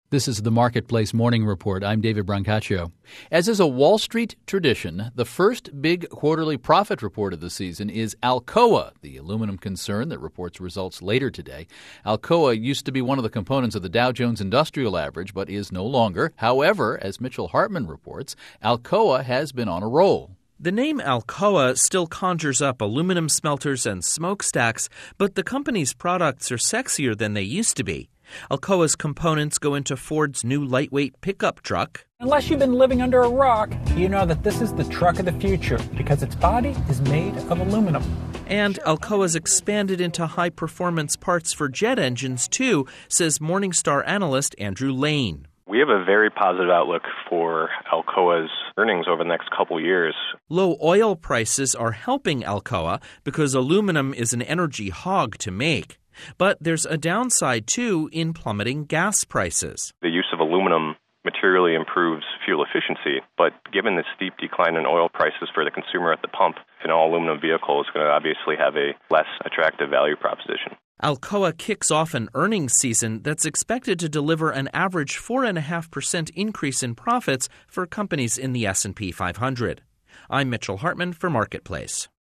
This is the Marketplace Morning Report. I'm David Brancaccio. As is a Wall Street tradition, the first big quarterly profit report of the season is Alcoa, the aluminum concern that reports results later today. Alcoa used to be one of the components of the Dow Jones Industrial Average, but is no longer. However, as Mitchell Hartman reports, Alcoa has been on a roll. The name Alcoa still conjures up aluminum smelters and smokestacks, but the company's products are sexier than they used to be. Alcoa's components go into Ford's new lightweight pickup truck. Unless you've been living under a rock, you know that this is the truck of the future because its body is made of aluminum. And Alcoa's expanded into high-performance parts for jet engines, too, says Morningstar analyst Andrew Lane. We have a very positive outlook for Alcoa's earnings over the next couple years. Low oil prices are helping Alcoa because aluminum is an energy hog to make. But there's a downside, too, in plummeting gas prices. The use of aluminum materially improves fuel efficiency, but given the steep decline in oil prices for the consumer at the pump, an all-aluminum vehicle is going to obviously have a less attractive value proposition. Alcoa kicks off an earnings season that's expected to deliver an average 4.5% increase in profits for companies in the S&P 500. I'm Mitchell Hartman for Marketplace.